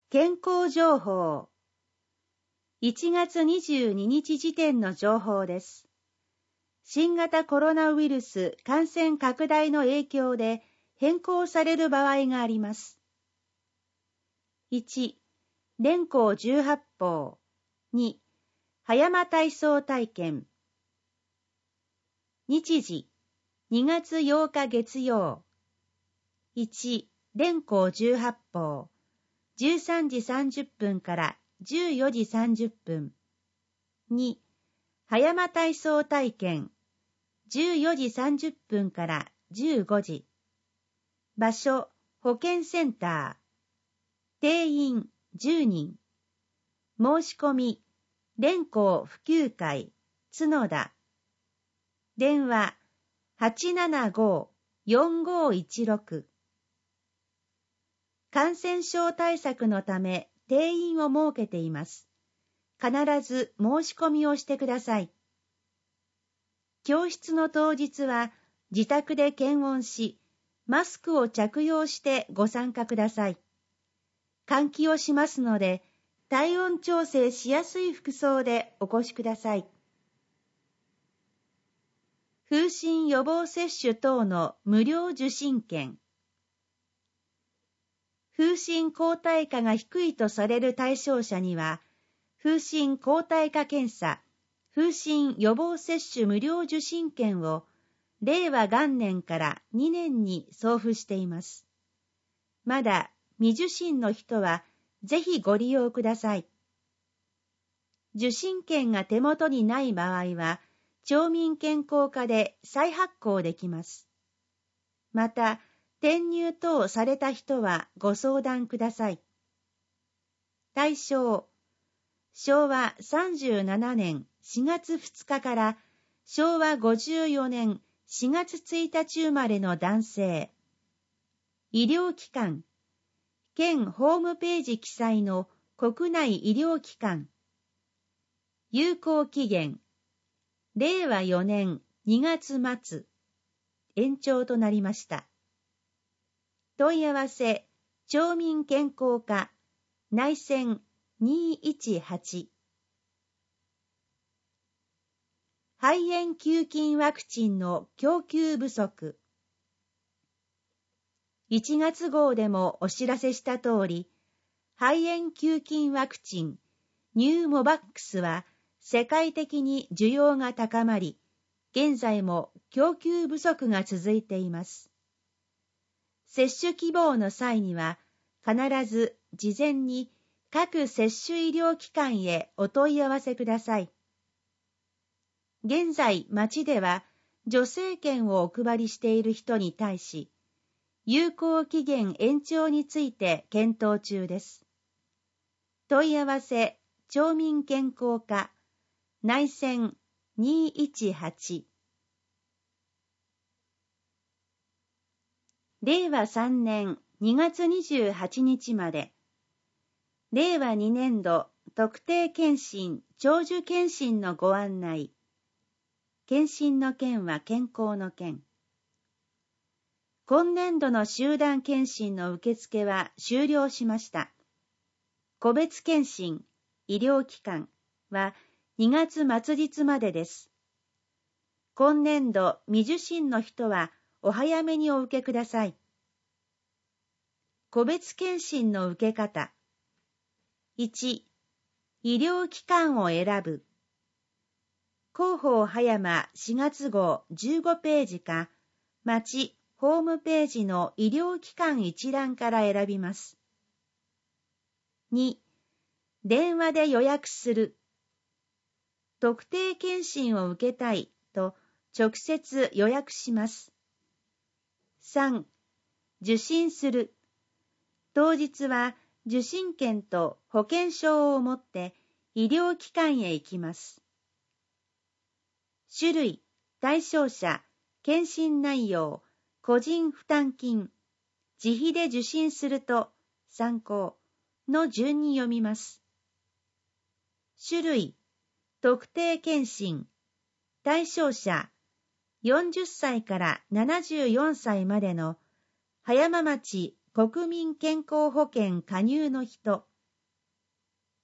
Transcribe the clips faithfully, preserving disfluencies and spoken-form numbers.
健康情報。いちがつにじゅうににち時点の情報です。新型コロナウイルス感染拡大の影響で変更される場合があります。いち、蓮光十八法。に、葉山体操体験。日時、にがつようか月曜。いち、蓮光十八法。じゅうさんじさんじゅっぷんからじゅうよじさんじゅっぷん。に、葉山体操体験。じゅうよじさんじゅっぷんからじゅうごじ。場所、保健センター。定員、じゅうにん。申し込み、蓮光普及会、角田。電話、はちななごーよんごーいちろく。感染症対策のため定員を設けています。必ず申し込みをしてください。教室の当日は自宅で検温し、マスクを着用してご参加ください。換気をしますので、体温調整しやすい服装でお越しください。風疹予防接種等の無料受診券。風疹抗体価が低いとされる対象者には、風疹抗体価検査、風疹予防接種無料受診券を令和元年からにねんに送付しています。まだ未受診の人はぜひご利用ください。受診券が手元にない場合は、町民健康課で再発行できます。また、転入等された人はご相談ください。対象、しょうわさんじゅうななねんしがつふつかからしょうわごじゅうよねんしがつついたち生まれの男性。医療機関、県ホームページ記載の国内医療機関。有効期限、れいわよねんにがつまつ、延長となりました。問い合わせ、町民健康課、内線にいちはち。肺炎球菌ワクチンの供給不足。いちがつ号でもお知らせした通り、肺炎球菌ワクチン、ニューモバックスは世界的に需要が高まり、現在も供給不足が続いています。接種希望の際には、必ず事前に各接種医療機関へお問い合わせください。現在、町では助成券をお配りしている人に対し、有効期限延長について検討中です。問い合わせ、町民健康課、内線にいちはち。れいわさんねんにがつにじゅうはちにちまで、れいわにねんど特定健診長寿健診のご案内。健診の健は健康の健。今年度の集団健診の受付は終了しました。個別健診、医療機関はにがつ末日までです。今年度未受診の人はお早めにお受けください。個別健診の受け方。いち、医療機関を選ぶ。広報葉山しがつ号じゅうごページか、町ホームページの医療機関一覧から選びます。に、電話で予約する。特定健診を受けたいと直接予約します。さん、受診する。当日は受診券と保険証を持って医療機関へ行きます。種類、対象者、健診内容、個人負担金、自費で受診すると参考の順に読みます。種類、特定健診、対象者、よんじゅっさいからななじゅうよんさいまでの葉山町国民健康保険加入の人、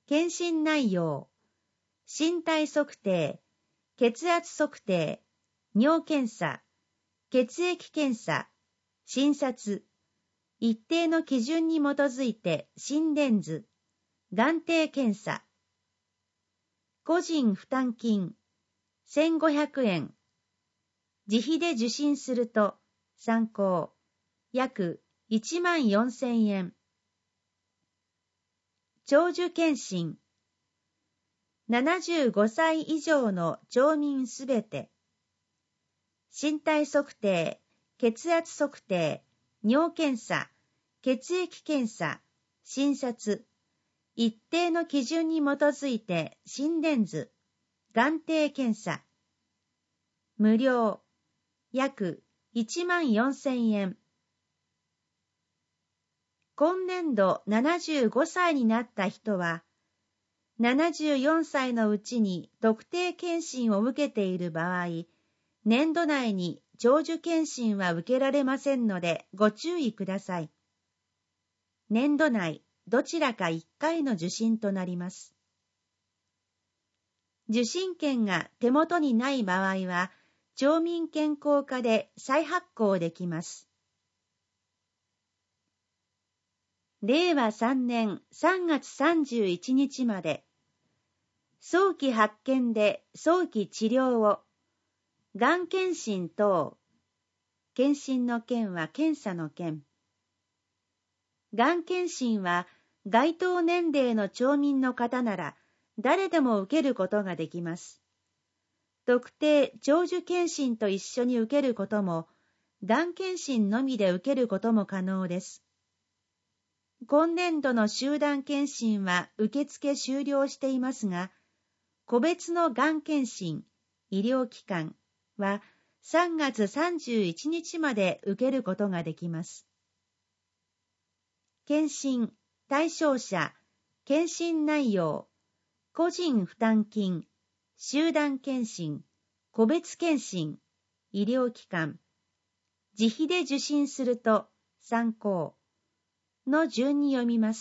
検診内容、身体測定、血圧測定、尿検査、血液検査、診察、一定の基準に基づいて心電図、眼底検査。個人負担金、せんごひゃくえん。自費で受診すると、参考、約いちまんよんせんえん。長寿検診。ななじゅうごさい以上の町民すべて。身体測定、血圧測定、尿検査、血液検査、診察、一定の基準に基づいて心電図、眼底検査。無料、約いちまんよんせんえん。今年度ななじゅうごさいになった人は、ななじゅうよんさいのうちに特定検診を受けている場合、年度内に長寿検診は受けられませんのでご注意ください。年度内どちらかいっかいの受診となります。受診券が手元にない場合は、町民健康課で再発行できます。れいわさんねんさんがつさんじゅういちにちまで、早期発見で早期治療を、がん検診等、検診の検は検査の検。がん検診は該当年齢の町民の方なら誰でも受けることができます。特定長寿検診と一緒に受けることも、がん検診のみで受けることも可能です。今年度の集団検診は受付終了していますが、個別のがん検診、医療機関はさんがつさんじゅういちにちまで受けることができます。検診、対象者、検診内容、個人負担金、集団検診、個別検診、医療機関、自費で受診すると参考の順に読みます。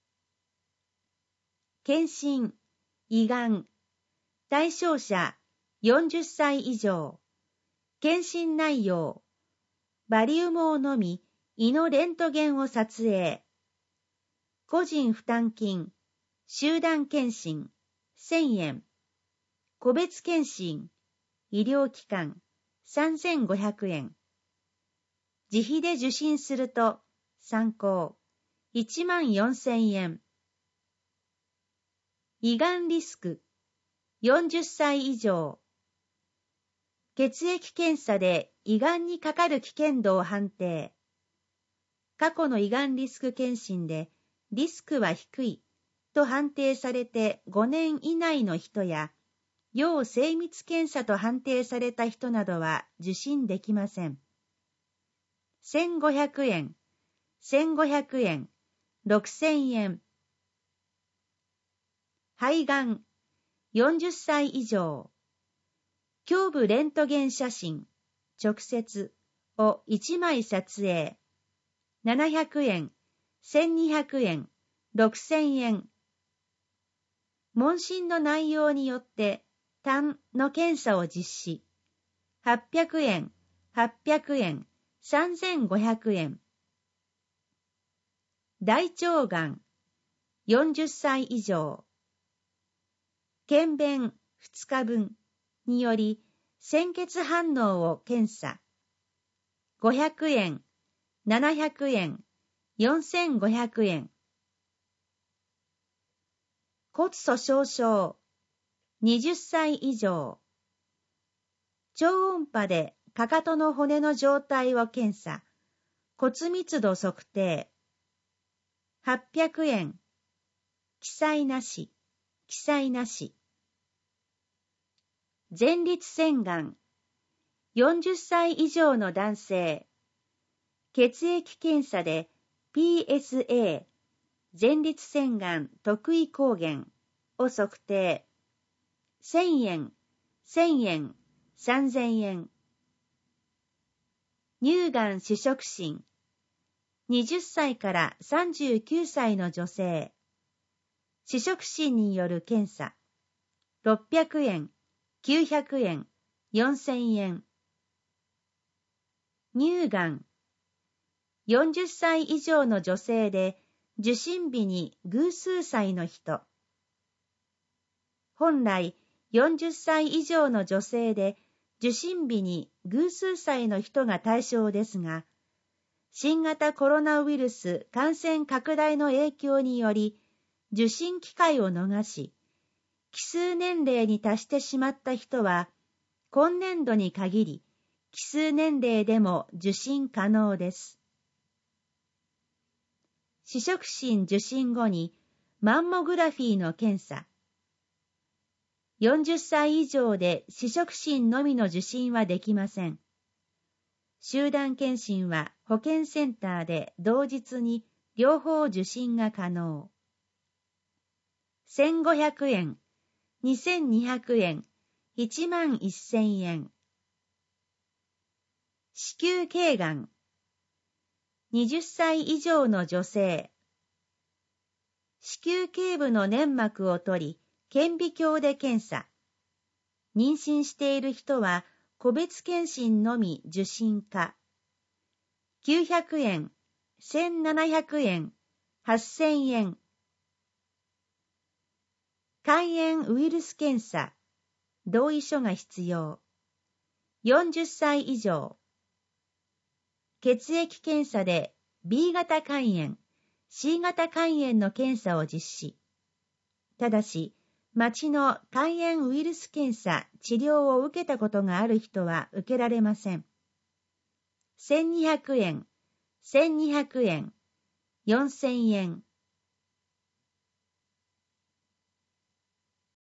検診、胃がん、対象者よんじゅっさい以上、検診内容、バリウムを飲み、胃のレントゲンを撮影、個人負担金、集団検診、せんえん、個別検診、医療機関、さんぜんごひゃくえん。自費で受診すると、参考、いちまんよんせんえん。胃がんリスク、よんじゅっさい以上。血液検査で胃がんにかかる危険度を判定。過去の胃がんリスク検診で、リスクは低いと判定されてごねん以内の人や、要精密検査と判定された人などは受診できません。せんごひゃくえん、せんごひゃくえん、ろくせんえん。肺がん、よんじゅっさい以上。胸部レントゲン写真、直接をいちまい撮影。ななひゃくえん、せんにひゃくえん、ろくせんえん。問診の内容によって単の検査を実施。はっぴゃくえん、はっぴゃくえん、さんぜんごひゃくえん。大腸がん、よんじゅっさい以上。検便ふつかぶんにより鮮血反応を検査。ごひゃくえん、ななひゃくえん、よんせんごひゃくえん。骨粗しょう症、はたち以上。超音波でかかとの骨の状態を検査。骨密度測定。はっぴゃくえん。記載なし、記載なし。前立腺がん。よんじゅっさい以上の男性。血液検査で ピーエスエー、前立腺がん特異抗原を測定。せんえん、せんえん、さんぜんえん。乳がん試食診。はたちからさんじゅうきゅうさいの女性。 視触診による検査、ろっぴゃくえん、きゅうひゃくえん、よんせんえん。乳がん、よんじゅっさい以上の女性で受診日に偶数歳の人。本来、よんじゅっさい以上の女性で受診日に偶数歳の人が対象ですが、新型コロナウイルス感染拡大の影響により、受診機会を逃し、奇数年齢に達してしまった人は、今年度に限り、奇数年齢でも受診可能です。視触診受診後に、マンモグラフィーの検査。よんじゅっさい以上で視触診のみの受診はできません。集団検診は保健センターで同日に両方受診が可能。せんごひゃくえん、にせんにひゃくえん、いちまんせんえん。子宮頸がん。はたち以上の女性。子宮頸部の粘膜を取り、顕微鏡で検査。妊娠している人は個別検診のみ受診か。きゅうひゃくえん、せんななひゃくえん、はっせんえん。肝炎ウイルス検査。同意書が必要。よんじゅっさい以上。血液検査で ビー 型肝炎、シー 型肝炎の検査を実施。ただし、町の肝炎ウイルス検査、治療を受けたことがある人は受けられません。せんにひゃくえん、せんにひゃくえん、よんせんえん。